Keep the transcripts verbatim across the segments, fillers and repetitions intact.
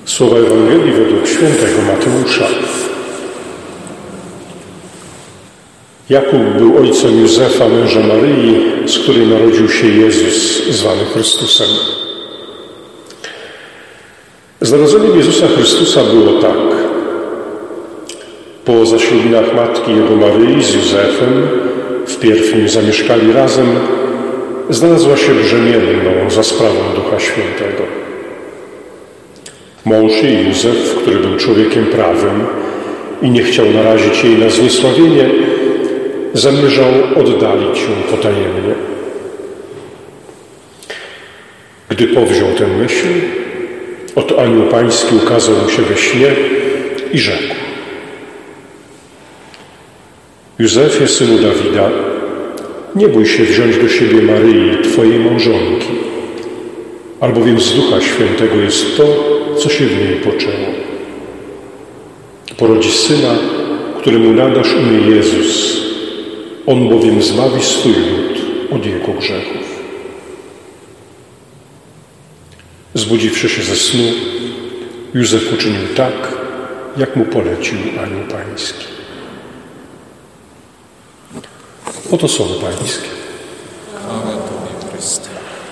Słowa Ewangelii według świętego Mateusza. Jakub był ojcem Józefa, męża Maryi, z której narodził się Jezus, zwany Chrystusem. Z narodzeniem Jezusa Chrystusa było tak. Po zaślubinach matki Jego Maryi z Józefem, wpierw nim zamieszkali razem, znalazła się brzemienną za sprawą Ducha Świętego. Mąż jej Józef, który był człowiekiem prawym i nie chciał narazić jej na zniesławienie, zamierzał oddalić ją potajemnie. Gdy powziął tę myśl, oto anioł pański ukazał mu się we śnie i rzekł: Józefie, synu Dawida, nie bój się wziąć do siebie Maryi, twojej małżonki, albowiem z Ducha Świętego jest to, co się w niej poczęło. Porodzi syna, któremu nadasz imię Jezus. On bowiem zbawi swój lud od jego grzechów. Zbudziwszy się ze snu, Józef uczynił tak, jak mu polecił anioł pański. Oto słowo pańskie. Chwała Tobie, Chryste.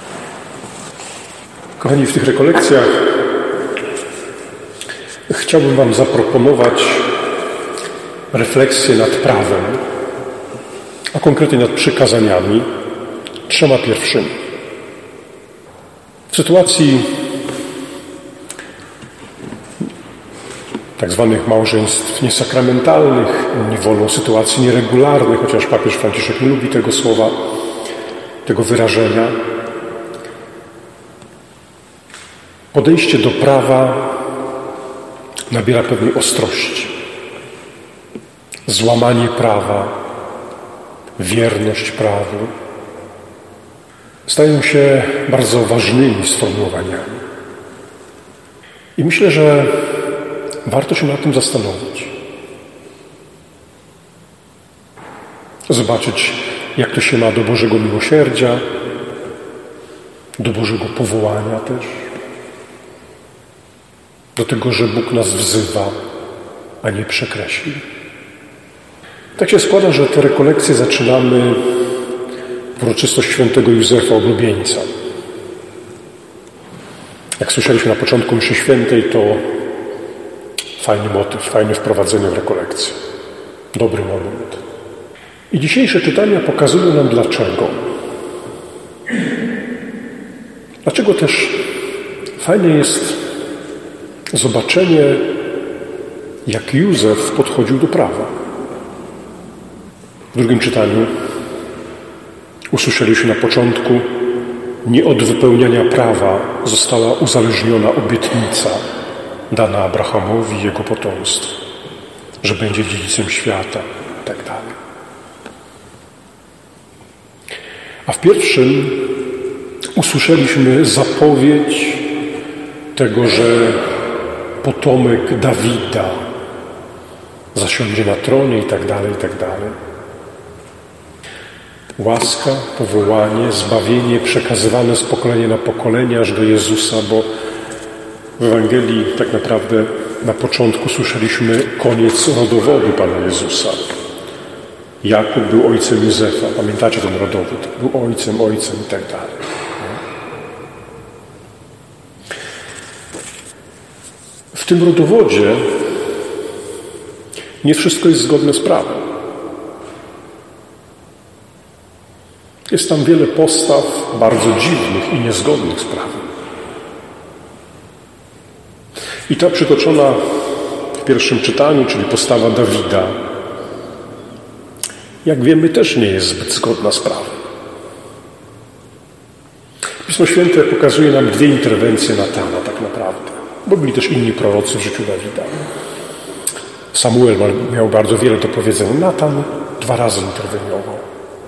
Kochani, w tych rekolekcjach chciałbym wam zaproponować refleksję nad prawem, a konkretnie nad przykazaniami, trzema pierwszymi. W sytuacji tak zwanych małżeństw niesakramentalnych, inni wolą sytuacji nieregularnych, chociaż papież Franciszek nie lubi tego słowa, tego wyrażenia. Podejście do prawa nabiera pewnej ostrości. Złamanie prawa, wierność prawu stają się bardzo ważnymi sformułowaniami. I myślę, że warto się nad tym zastanowić. Zobaczyć, jak to się ma do Bożego miłosierdzia, do Bożego powołania też, do tego, że Bóg nas wzywa, a nie przekreśli. Tak się składa, że te rekolekcje zaczynamy w uroczystość świętego Józefa Oblubieńca. Jak słyszeliśmy na początku mszy świętej, to fajny motyw, fajne wprowadzenie w rekolekcję. Dobry moment. I dzisiejsze czytania pokazują nam dlaczego. Dlaczego też fajne jest zobaczenie, jak Józef podchodził do prawa. W drugim czytaniu usłyszeliśmy na początku: nie od wypełniania prawa została uzależniona obietnica dana Abrahamowi i jego potomstwu, że będzie dziedzicem świata i tak dalej. A w pierwszym usłyszeliśmy zapowiedź tego, że potomek Dawida zasiądzie na tronie i tak dalej, i tak dalej. Łaska, powołanie, zbawienie przekazywane z pokolenia na pokolenie aż do Jezusa, bo w Ewangelii tak naprawdę na początku słyszeliśmy koniec rodowodu Pana Jezusa. Jakub był ojcem Józefa. Pamiętacie ten rodowód? Był ojcem, ojcem i tak dalej. W tym rodowodzie nie wszystko jest zgodne z prawem. Jest tam wiele postaw bardzo dziwnych i niezgodnych z prawem. I ta przytoczona w pierwszym czytaniu, czyli postawa Dawida, jak wiemy, też nie jest zbyt zgodna z prawem. Pismo Święte pokazuje nam dwie interwencje Natana tak naprawdę, bo byli też inni prorocy w życiu Dawida. Samuel miał bardzo wiele do powiedzenia. Natan dwa razy interweniował.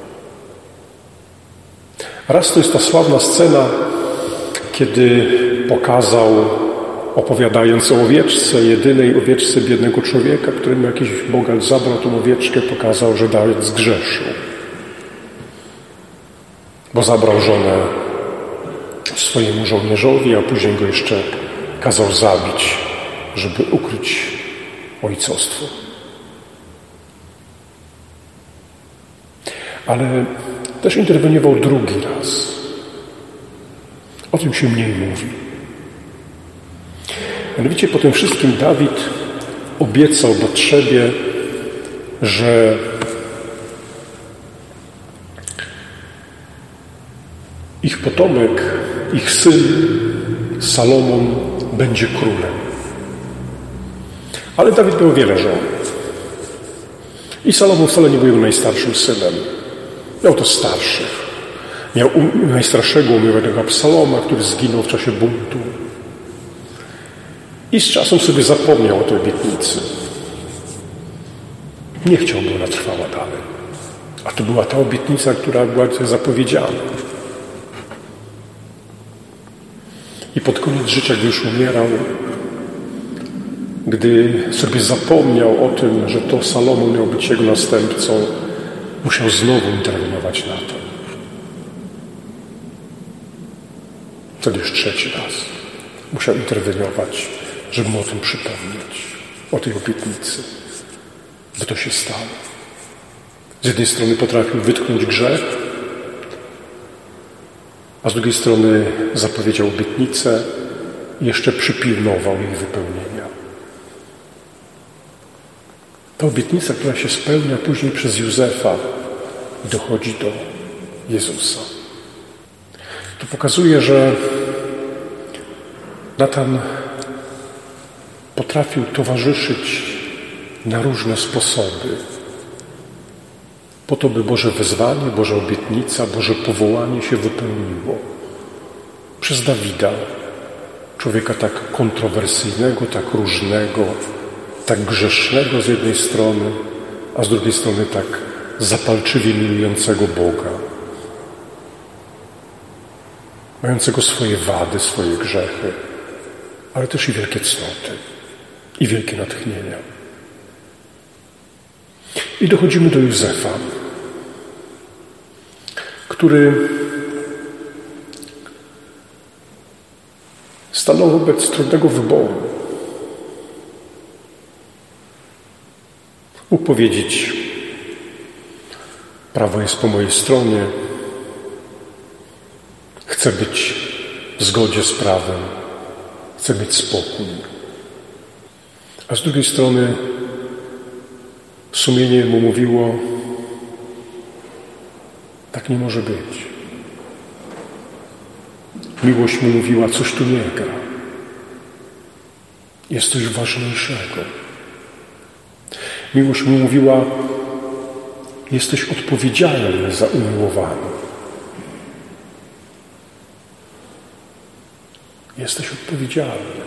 Raz to jest ta sławna scena, kiedy pokazał, opowiadając o owieczce, jedynej owieczce biednego człowieka, któremu jakiś bogacz zabrał tą owieczkę, pokazał, że Dawid zgrzeszył. Bo zabrał żonę swojemu żołnierzowi, a później go jeszcze kazał zabić, żeby ukryć ojcostwo. Ale też interweniował drugi raz. O tym się mniej mówi. Mianowicie po tym wszystkim Dawid obiecał Batrzebie, że ich potomek, ich syn Salomon będzie królem. Ale Dawid miał wiele żon. I Salomon wcale nie był jego najstarszym synem. Miał to starszych. Miał um- najstarszego umówionego Absaloma, który zginął w czasie buntu. I z czasem sobie zapomniał o tej obietnicy. Nie chciał, by ona trwała dalej. A to była ta obietnica, która była zapowiedziana. I pod koniec życia, gdy już umierał, gdy sobie zapomniał o tym, że to Salomon miał być jego następcą, musiał znowu interweniować na to. Wtedy już trzeci raz musiał interweniować, żeby mu o tym przypomnieć, o tej obietnicy, by to się stało. Z jednej strony potrafił wytknąć grzech, a z drugiej strony zapowiedział obietnicę i jeszcze przypilnował jej wypełnienia. Ta obietnica, która się spełnia później przez Józefa, dochodzi do Jezusa. To pokazuje, że Natan potrafił towarzyszyć na różne sposoby, po to, by Boże wezwanie, Boża obietnica, Boże powołanie się wypełniło. Przez Dawida, człowieka tak kontrowersyjnego, tak różnego, tak grzesznego z jednej strony, a z drugiej strony tak zapalczywie miłującego Boga, mającego swoje wady, swoje grzechy, ale też i wielkie cnoty, i wielkie natchnienia. I dochodzimy do Józefa, który stanął wobec trudnego wyboru. Mógł powiedzieć: prawo jest po mojej stronie, chcę być w zgodzie z prawem, chcę mieć spokój. A z drugiej strony sumienie mu mówiło: tak nie może być. Miłość mu mówiła: coś tu nie gra. Jest coś ważniejszego. Miłość mu mówiła: jesteś odpowiedzialny za umiłowany. Jesteś odpowiedzialny.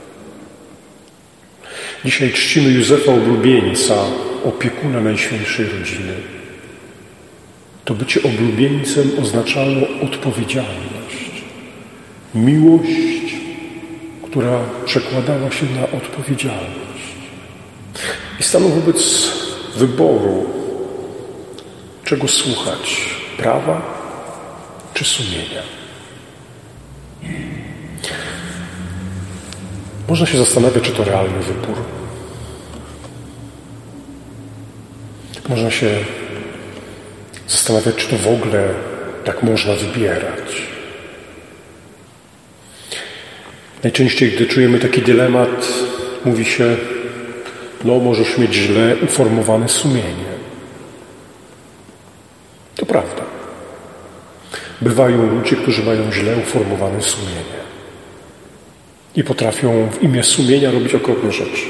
Dzisiaj czcimy Józefa, oblubieńca, opiekuna Najświętszej Rodziny. To bycie oblubieńcem oznaczało odpowiedzialność. Miłość, która przekładała się na odpowiedzialność. I stanął wobec wyboru, czego słuchać: prawa czy sumienia. Można się zastanawiać, czy to realny wybór. Można się zastanawiać, czy to w ogóle tak można wybierać. Najczęściej, gdy czujemy taki dylemat, mówi się: no, możesz mieć źle uformowane sumienie. To prawda. Bywają ludzie, którzy mają źle uformowane sumienie i potrafią w imię sumienia robić okropne rzeczy.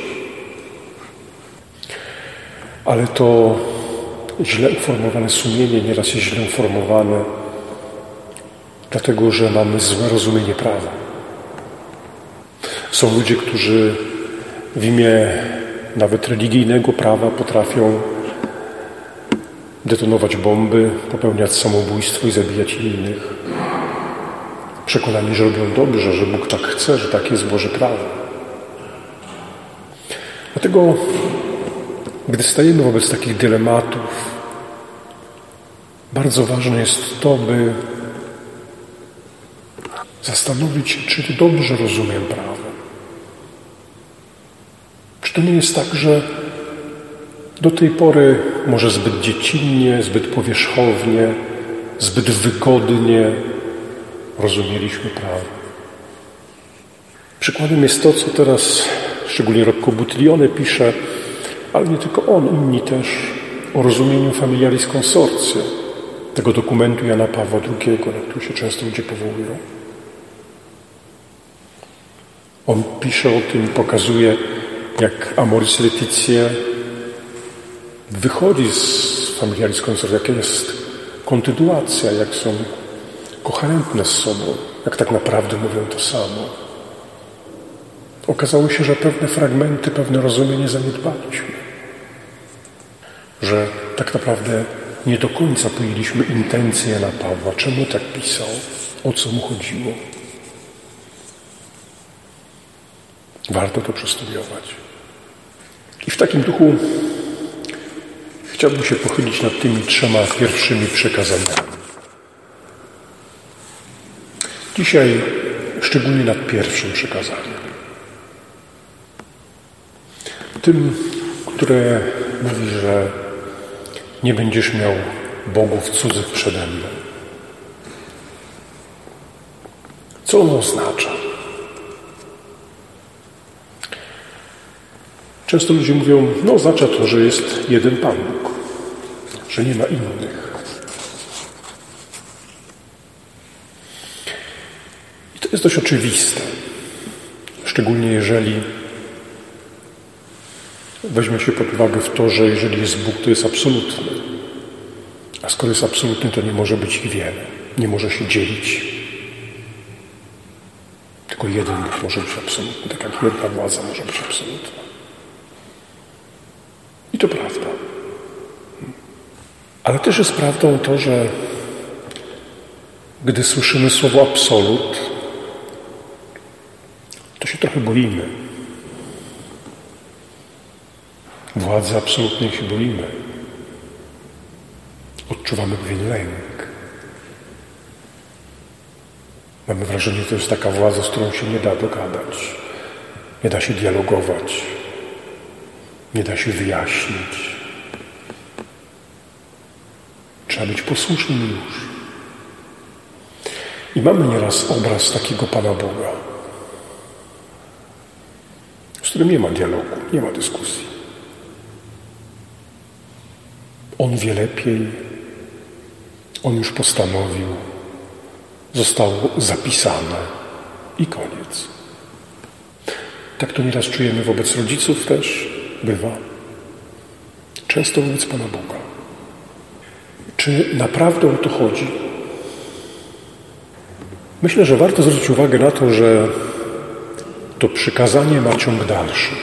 Ale to źle uformowane sumienie nieraz jest źle uformowane dlatego, że mamy złe rozumienie prawa. Są ludzie, którzy w imię nawet religijnego prawa potrafią detonować bomby, popełniać samobójstwo i zabijać innych. Przekonani, że robią dobrze, że Bóg tak chce, że tak jest Boże prawo. Dlatego, gdy stajemy wobec takich dylematów, bardzo ważne jest to, by zastanowić się, czy dobrze rozumiem prawo. Czy to nie jest tak, że do tej pory może zbyt dziecinnie, zbyt powierzchownie, zbyt wygodnie rozumieliśmy prawo? Przykładem jest to, co teraz szczególnie Rocco Buttiglione pisze, ale nie tylko on, inni też, o rozumieniu Familiaris Consortio, tego dokumentu Jana Pawła drugiego, na który się często ludzie powołują. On pisze o tym, pokazuje, jak Amoris Laetitia wychodzi z Familiaris Consortio, jaka jest kontynuacja, jak są koherentne z sobą, jak tak naprawdę mówią to samo. Okazało się, że pewne fragmenty, pewne rozumienie zaniedbaliśmy. Że tak naprawdę nie do końca pojęliśmy intencje Jana Pawła, czemu tak pisał, o co mu chodziło. Warto to przestudiować. I w takim duchu chciałbym się pochylić nad tymi trzema pierwszymi przekazaniami. Dzisiaj szczególnie nad pierwszym przekazaniem. Tym, które mówi, że nie będziesz miał bogów cudzych przede mną. Co ono oznacza? Często ludzie mówią, no oznacza to, że jest jeden Pan Bóg, że nie ma innych. I to jest dość oczywiste, szczególnie jeżeli weźmie się pod uwagę w to, że jeżeli jest Bóg, to jest absolutny. A skoro jest absolutny, to nie może być ich wiele. Nie może się dzielić. Tylko jeden Bóg może być absolutny, tak jak jedna władza może być absolutna. I to prawda. Ale też jest prawdą to, że gdy słyszymy słowo absolut, to się trochę boimy. Władzy absolutnej się boimy. Odczuwamy pewien lęk. Mamy wrażenie, że to jest taka władza, z którą się nie da dogadać. Nie da się dialogować. Nie da się wyjaśnić. Trzeba być posłusznym już. I mamy nieraz obraz takiego Pana Boga, z którym nie ma dialogu, nie ma dyskusji. On wie lepiej, on już postanowił, zostało zapisane i koniec. Tak to nieraz czujemy wobec rodziców też, bywa. Często wobec Pana Boga. Czy naprawdę o to chodzi? Myślę, że warto zwrócić uwagę na to, że to przykazanie ma ciąg dalszy.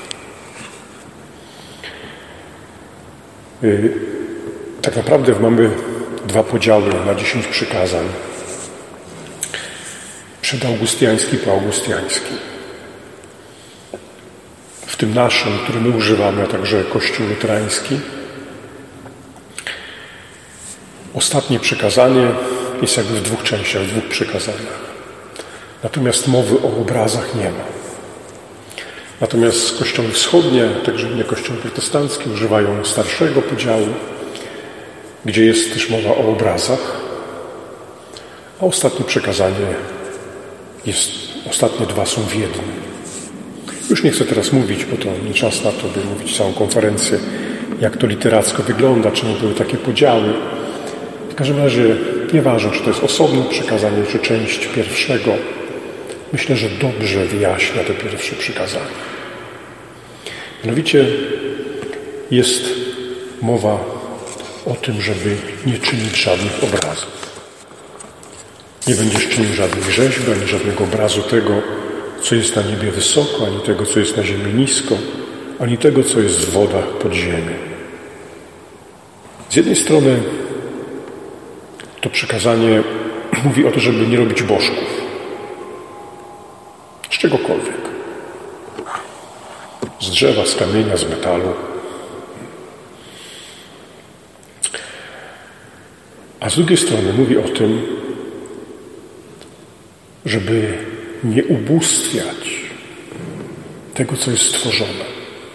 Tak naprawdę mamy dwa podziały na dziesięć przykazań. Przedaugustiański, poaugustiański. W tym naszym, który my używamy, a także Kościół luterański, ostatnie przykazanie jest jakby w dwóch częściach, w dwóch przykazaniach. Natomiast mowy o obrazach nie ma. Natomiast kościoły wschodnie, także inne kościoły protestanckie używają starszego podziału, gdzie jest też mowa o obrazach, a ostatnie przekazanie jest, ostatnie dwa są w jednym. Już nie chcę teraz mówić, bo to nie czas na to, by mówić całą konferencję, jak to literacko wygląda, czemu były takie podziały. W każdym razie nieważne, czy to jest osobne przekazanie, czy część pierwszego. Myślę, że dobrze wyjaśnia to pierwsze przykazanie. Mianowicie jest mowa o tym, żeby nie czynić żadnych obrazów. Nie będziesz czynił żadnych rzeźb, ani żadnego obrazu tego, co jest na niebie wysoko, ani tego, co jest na ziemi nisko, ani tego, co jest w wodach pod ziemią. Z jednej strony to przykazanie mówi o to, żeby nie robić bożków. Z czegokolwiek. Z drzewa, z kamienia, z metalu. A z drugiej strony mówi o tym, żeby nie ubóstwiać tego, co jest stworzone.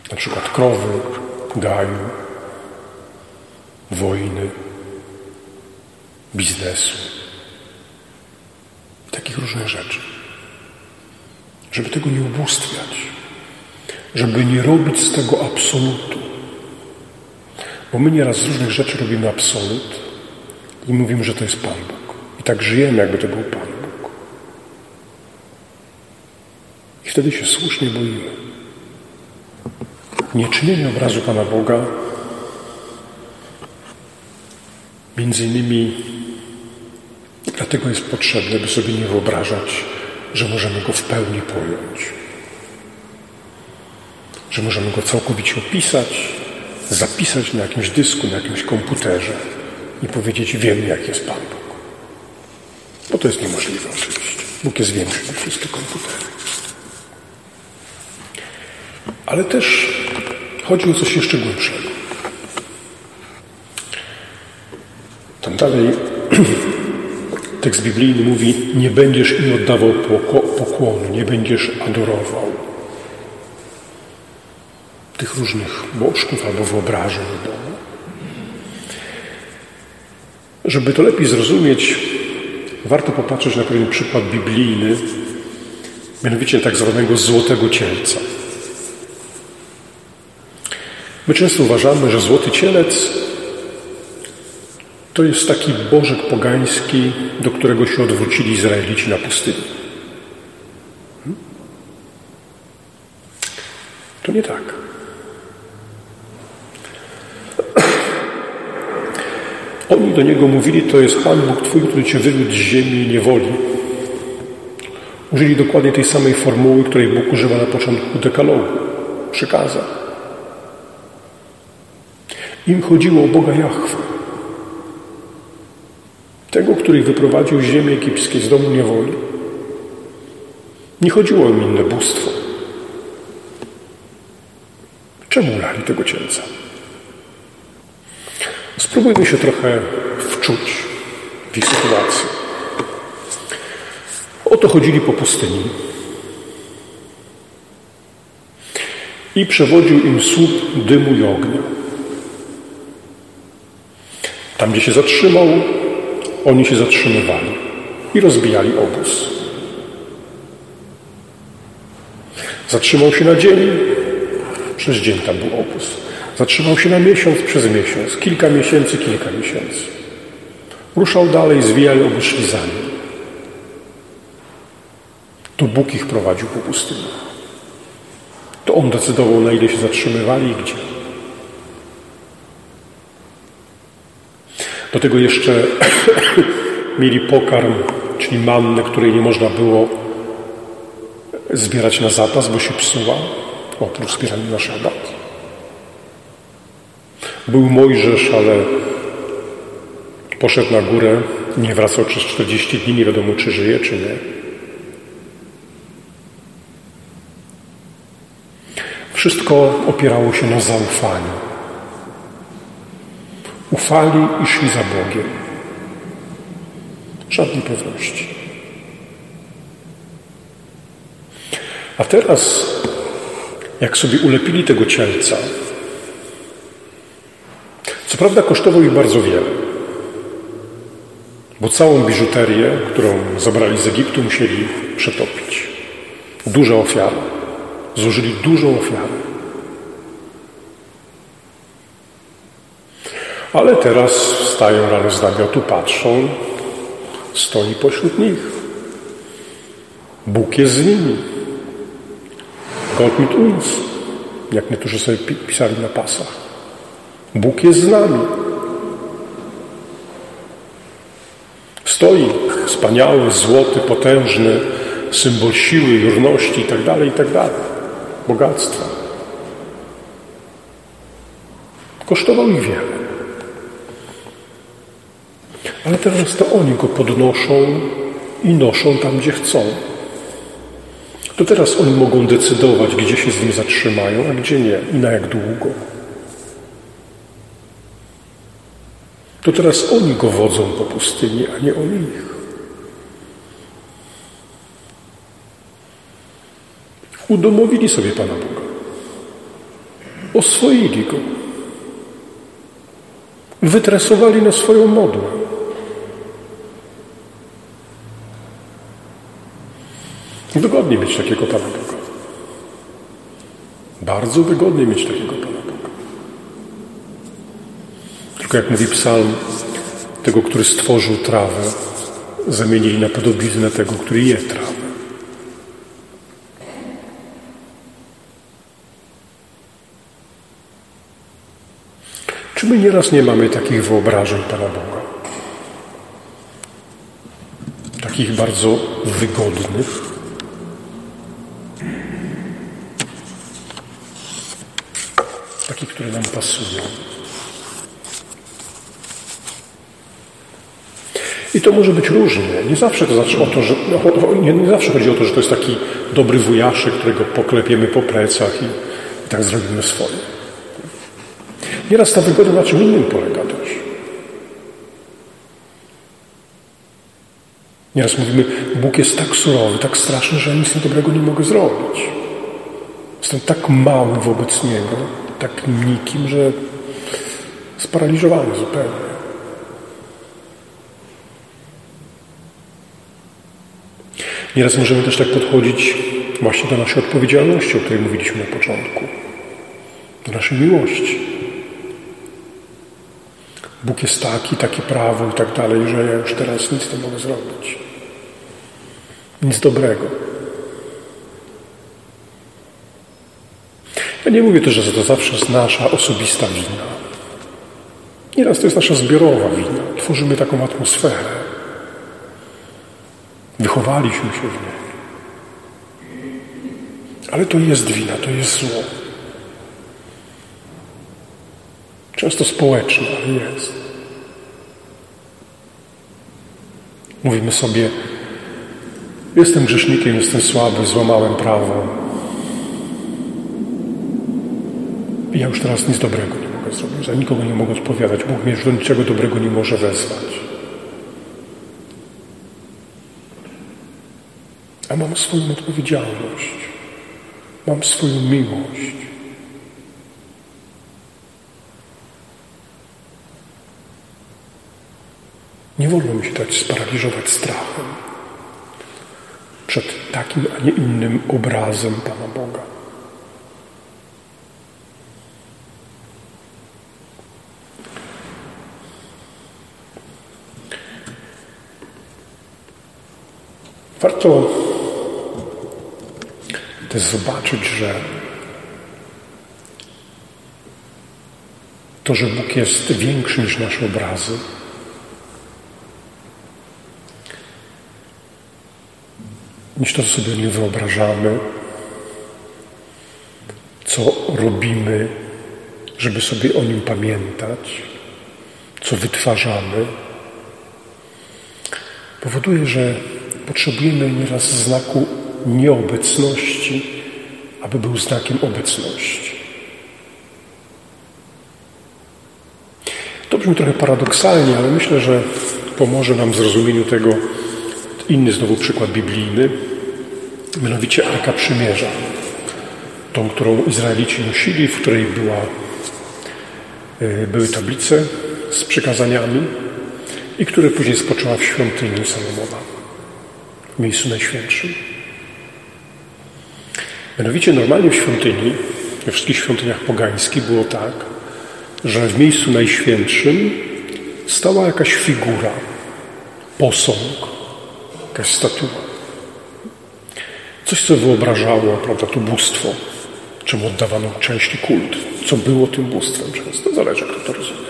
Na przykład krowy, gaju, wojny, biznesu, takich różnych rzeczy. Żeby tego nie ubóstwiać, żeby nie robić z tego absolutu. Bo my nieraz z różnych rzeczy robimy absolut i mówimy, że to jest Pan Bóg. I tak żyjemy, jakby to był Pan Bóg. I wtedy się słusznie boimy. Nieczynienie obrazu Pana Boga między innymi dlatego jest potrzebne, by sobie nie wyobrażać, że możemy Go w pełni pojąć. Że możemy Go całkowicie opisać, zapisać na jakimś dysku, na jakimś komputerze i powiedzieć, wiem, jak jest Pan Bóg. Bo to jest niemożliwe oczywiście. Bóg jest większy niż wszystkie komputery. Ale też chodzi o coś jeszcze głębszego. Tam dalej tekst biblijny mówi, nie będziesz im oddawał pokłonu, nie będziesz adorował tych różnych bożków albo wyobrażeń Boga. Żeby to lepiej zrozumieć, warto popatrzeć na pewien przykład biblijny, mianowicie tak zwanego złotego cielca. My często uważamy, że złoty cielec to jest taki bożek pogański, do którego się odwrócili Izraelici na pustyni. To nie tak. Oni do niego mówili, to jest Pan Bóg Twój, który Cię wywiódł z ziemi niewoli. Użyli dokładnie tej samej formuły, której Bóg używa na początku dekalogu, przykazań. Im chodziło o Boga Jahwe. Tego, który ich wyprowadził z ziemi egipskiej, z domu niewoli. Nie chodziło o inne bóstwo. Czemu lali tego cielca? Spróbujmy się trochę wczuć w ich sytuację. Oto chodzili po pustyni i przewodził im słup dymu i ognia. Tam, gdzie się zatrzymał, oni się zatrzymywali i rozbijali obóz. Zatrzymał się na dzień, przez dzień tam był obóz. Zatrzymał się na miesiąc, przez miesiąc, kilka miesięcy, kilka miesięcy. Ruszał dalej, zwijali obóz, szli za nim. To Bóg ich prowadził po pustyni. To On decydował, na ile się zatrzymywali i gdzie. Do tego jeszcze mieli pokarm, czyli mannę, której nie można było zbierać na zapas, bo się psuła, oprócz zbierania na szabat. Był Mojżesz, ale poszedł na górę, nie wracał przez czterdzieści dni, nie wiadomo, czy żyje, czy nie. Wszystko opierało się na zaufaniu. Ufali i szli za Bogiem. Żadnej pewności. A teraz, jak sobie ulepili tego cielca, co prawda kosztował ich bardzo wiele, bo całą biżuterię, którą zabrali z Egiptu, musieli przetopić. Duża ofiara. Złożyli dużą ofiarę. Ale teraz wstają rano z namiotu, patrzą, stoi pośród nich. Bóg jest z nimi. Gott mit uns, jak niektórzy sobie pisali na pasach. Bóg jest z nami. Stoi wspaniały, złoty, potężny, symbol siły, jurności i tak dalej, i tak dalej. Bogactwa. Kosztował ich wiele. Ale teraz to oni go podnoszą i noszą tam, gdzie chcą. To teraz oni mogą decydować, gdzie się z nim zatrzymają, a gdzie nie i na jak długo. To teraz oni go wodzą po pustyni, a nie on ich. Udomowili sobie Pana Boga. oswoili go. Wytresowali na swoją modłę. Wygodnie mieć takiego Pana Boga. Bardzo wygodnie mieć takiego Pana Boga. Tylko jak mówi psalm, tego, który stworzył trawę, zamienili na podobiznę tego, który je trawę. Czy my nieraz nie mamy takich wyobrażeń Pana Boga? Takich bardzo wygodnych? Takich, które nam pasują. I to może być różnie. Nie zawsze to znaczy o to, że no, nie, nie zawsze chodzi o to, że to jest taki dobry wujaszek, którego poklepiemy po plecach i, i tak zrobimy swoje. Nieraz ta wygoda na czym innym polega też. Nieraz mówimy, Bóg jest tak surowy, tak straszny, że ja nic dobrego nie mogę zrobić. Jestem tak mały wobec Niego, tak nikim, że sparaliżowany zupełnie. Nieraz możemy też tak podchodzić właśnie do naszej odpowiedzialności, o której mówiliśmy na początku. Do naszej miłości. Bóg jest taki, takie prawo i tak dalej, że ja już teraz nic nie mogę zrobić. Nic dobrego. Ja nie mówię też, że to zawsze jest nasza osobista wina. Nieraz to jest nasza zbiorowa wina. Tworzymy taką atmosferę. Wychowaliśmy się w niej. Ale to jest wina, to jest zło. Często społeczne, ale jest. Mówimy sobie, jestem grzesznikiem, jestem słaby, złamałem prawo. I ja już teraz nic dobrego nie mogę zrobić. Za nikogo nie mogę odpowiadać. Bóg mnie już do niczego dobrego nie może wezwać. A mam swoją odpowiedzialność. Mam swoją miłość. Nie wolno mi się dać sparaliżować strachem przed takim, a nie innym obrazem Pana Boga. Warto też zobaczyć, że to, że Bóg jest większy niż nasze obrazy, niż to, co sobie nie wyobrażamy, co robimy, żeby sobie o Nim pamiętać, co wytwarzamy, powoduje, że potrzebujemy nieraz znaku nieobecności, aby był znakiem obecności. To brzmi trochę paradoksalnie, ale myślę, że pomoże nam w zrozumieniu tego inny znowu przykład biblijny, mianowicie Arka Przymierza. Tą, którą Izraelici nosili, w której była, były tablice z przykazaniami i które później spoczęła w świątyni Salomona, w miejscu najświętszym. Mianowicie normalnie w świątyni, we wszystkich świątyniach pogańskich było tak, że w miejscu najświętszym stała jakaś figura, posąg, jakaś statua. Coś, co wyobrażało, prawda, to bóstwo, czemu oddawano część i kult, co było tym bóstwem często, zależy, kto to rozumie.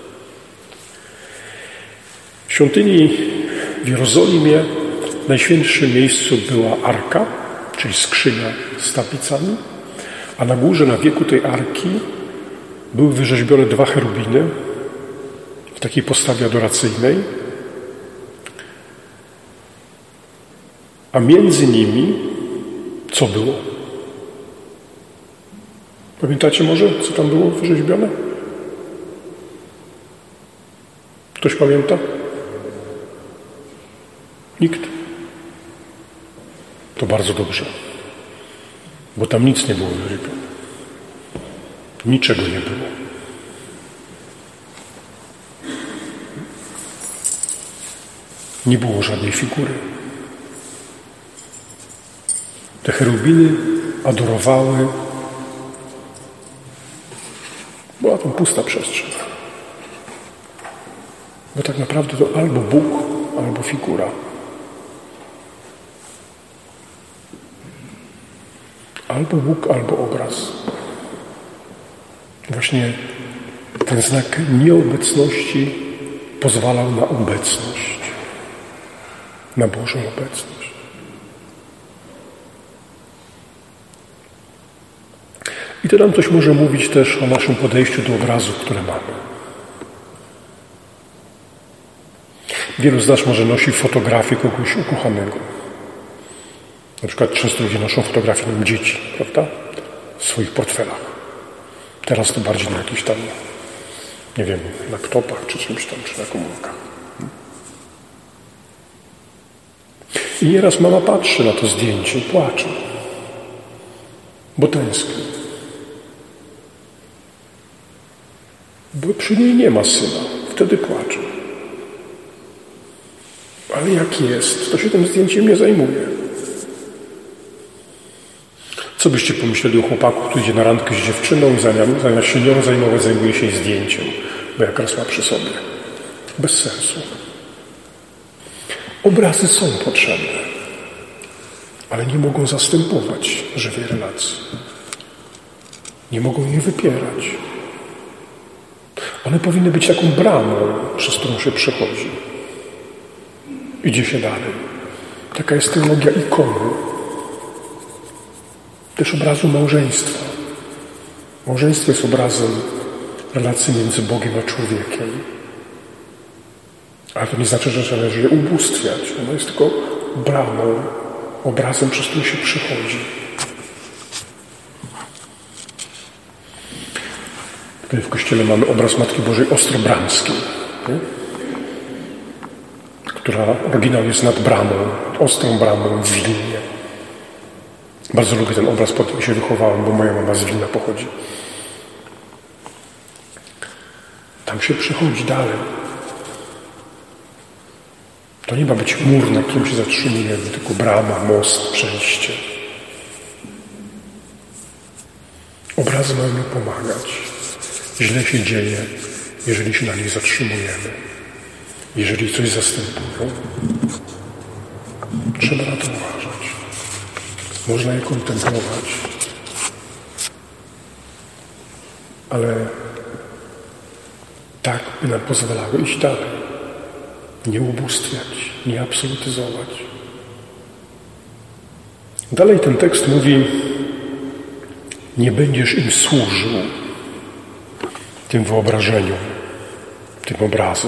W świątyni w Jerozolimie w najświętszym miejscu była arka, czyli skrzynia z tablicami, a na górze, na wieku tej arki były wyrzeźbione dwa cherubiny w takiej postawie adoracyjnej, a między nimi co było? Pamiętacie może, co tam było wyrzeźbione? Ktoś pamięta? Nikt? To bardzo dobrze, bo tam nic nie było wyrzeźbione. Niczego nie było. Nie było żadnej figury. Te cherubiny adorowały. Była tam pusta przestrzeń. Bo tak naprawdę to albo Bóg, albo figura. Albo Bóg, albo obraz. Właśnie ten znak nieobecności pozwalał na obecność. Na Bożą obecność. I to nam coś może mówić też o naszym podejściu do obrazu, które mamy. Wielu z nas może nosi fotografię kogoś ukochanego. Na przykład często ludzie noszą fotografię dzieci, prawda? W swoich portfelach. Teraz to bardziej na jakichś tam, nie wiem, laptopach czy czymś tam, czy na komórkach. I nieraz mama patrzy na to zdjęcie i płacze, bo tęskni. Bo przy niej nie ma syna, wtedy płacze. Ale jak jest, to się tym zdjęciem nie zajmuje. Co byście pomyśleli o chłopaku, który idzie na randkę z dziewczyną i zamiast się nią zajmować, zajmuje się zdjęciem, bo jak raz ma przy sobie. Bez sensu. Obrazy są potrzebne, ale nie mogą zastępować żywej relacji. Nie mogą jej wypierać. One powinny być taką bramą, przez którą się przechodzi. Idzie się dalej. Taka jest teologia ikony. Też obrazu małżeństwa. Małżeństwo jest obrazem relacji między Bogiem a człowiekiem. Ale to nie znaczy, że należy je ubóstwiać. Ono jest tylko bramą, obrazem, przez który się przechodzi. Tutaj w Kościele mamy obraz Matki Bożej Ostrobramskiej, nie? Która oryginał jest nad bramą, ostrą bramą w Wilnie. Bardzo lubię ten obraz, potem się wychowałem, bo moja mama z Wilna pochodzi. Tam się przechodzi dalej. To nie ma być mur, na którym się zatrzymujemy, tylko brama, most, przejście. Obrazy mają mi pomagać. Źle się dzieje, jeżeli się na nich zatrzymujemy. Jeżeli coś zastępują, trzeba na to uważać. Można je kontemplować, ale tak, by nam pozwalały iść dalej. Nie ubóstwiać, nie absolutyzować. Dalej ten tekst mówi: nie będziesz im służył, tym wyobrażeniom, tym obrazom.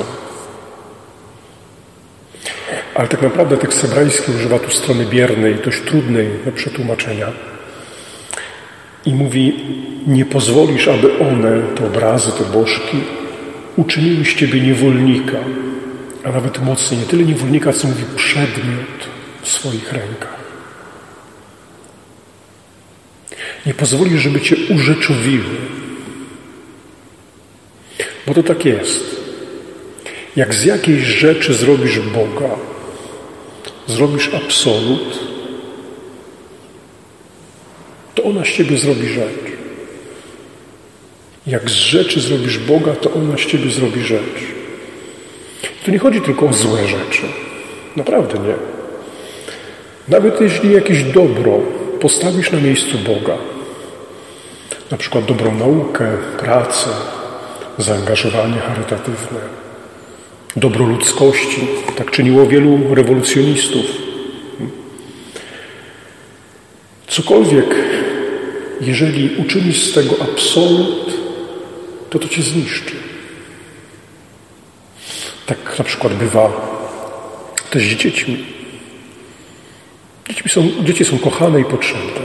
Ale tak naprawdę tekst hebrajski używa tu strony biernej, dość trudnej do przetłumaczenia. I mówi: nie pozwolisz, aby one, te obrazy, te bożki, uczyniły z ciebie niewolnika, a nawet mocniej, nie tyle niewolnika, co mówi przedmiot w swoich rękach. Nie pozwolisz, żeby cię urzeczowiły. Bo to tak jest. Jak z jakiejś rzeczy zrobisz Boga, zrobisz absolut, to ona z ciebie zrobi rzecz. Jak z rzeczy zrobisz Boga, to ona z ciebie zrobi rzecz. Tu nie chodzi tylko o złe rzeczy. Naprawdę nie. Nawet jeśli jakieś dobro postawisz na miejscu Boga, na przykład dobrą naukę, pracę, zaangażowanie charytatywne, dobro ludzkości, tak czyniło wielu rewolucjonistów. Cokolwiek, jeżeli uczynisz z tego absolut, to to cię zniszczy. Tak na przykład bywa też z dziećmi. Dziećmi są, dzieci są kochane i potrzebne.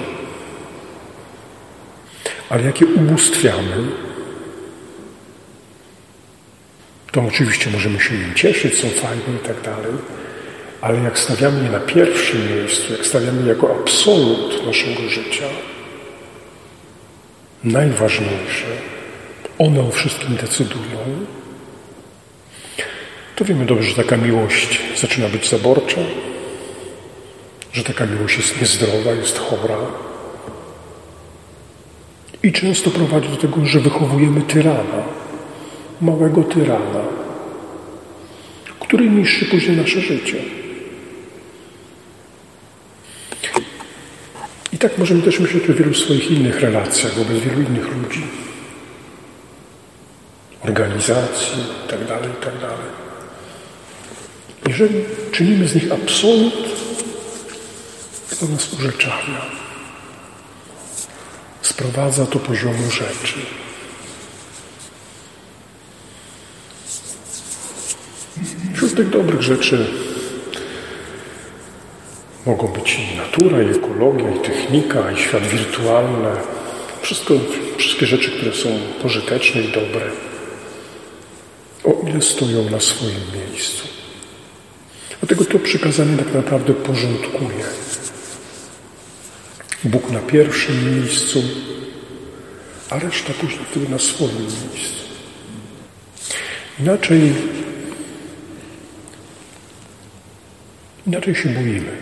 Ale jak je ubóstwiamy, to oczywiście możemy się im cieszyć, są fajne i tak dalej, ale jak stawiamy je na pierwszym miejscu, jak stawiamy je jako absolut naszego życia, najważniejsze, one o wszystkim decydują, to wiemy dobrze, że taka miłość zaczyna być zaborcza, że taka miłość jest niezdrowa, jest chora i często prowadzi do tego, że wychowujemy tyrana, małego tyrana, który niszczy później nasze życie. I tak możemy też myśleć o wielu swoich innych relacjach wobec wielu innych ludzi, organizacji itd., itd. Jeżeli czynimy z nich absolut, to nas urzeczawia. Sprowadza do poziomu rzeczy. Wśród tych dobrych rzeczy mogą być i natura, i ekologia, i technika, i świat wirtualny. Wszystko, wszystkie rzeczy, które są pożyteczne i dobre, o ile stoją na swoim miejscu. Dlatego to przykazanie tak naprawdę porządkuje. Bóg na pierwszym miejscu, a reszta później wtedy na swoim miejscu. Inaczej, inaczej się boimy.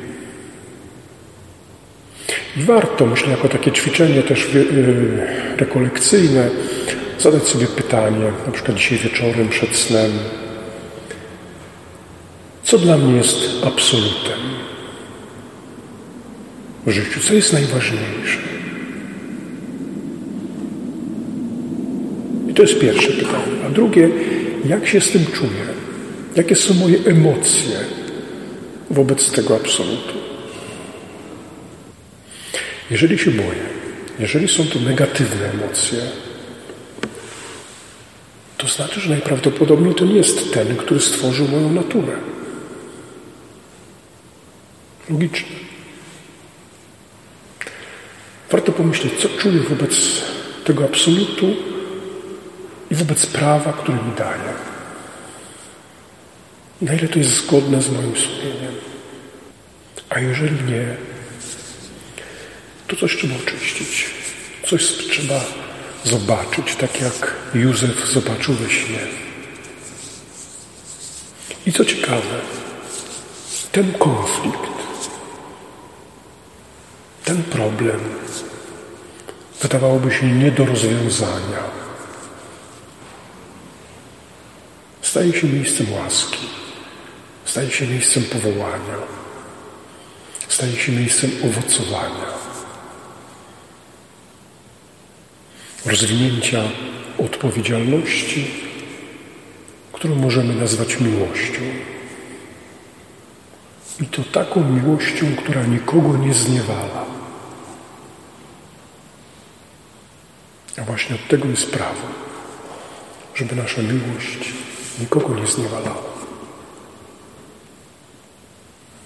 I warto, myślę, jako takie ćwiczenie też rekolekcyjne, zadać sobie pytanie, na przykład dzisiaj wieczorem przed snem, co dla mnie jest absolutem w życiu, co jest najważniejsze. I to jest pierwsze pytanie. A drugie, jak się z tym czuję? Jakie są moje emocje wobec tego absolutu? Jeżeli się boję, jeżeli są to negatywne emocje, to znaczy, że najprawdopodobniej to nie jest ten, który stworzył moją naturę. Logiczne. Warto pomyśleć, co czuję wobec tego absolutu i wobec prawa, które mi daje. Na ile to jest zgodne z moim sumieniem. A jeżeli nie, to coś trzeba oczyścić. Coś trzeba zobaczyć, tak jak Józef zobaczył we śnie. I co ciekawe, ten konflikt, ten problem wydawałoby się nie do rozwiązania. Staje się miejscem łaski, staje się miejscem powołania, staje się miejscem owocowania, rozwinięcia odpowiedzialności, którą możemy nazwać miłością. I to taką miłością, która nikogo nie zniewala. A właśnie od tego jest prawo, żeby nasza miłość nikogo nie zniewalała.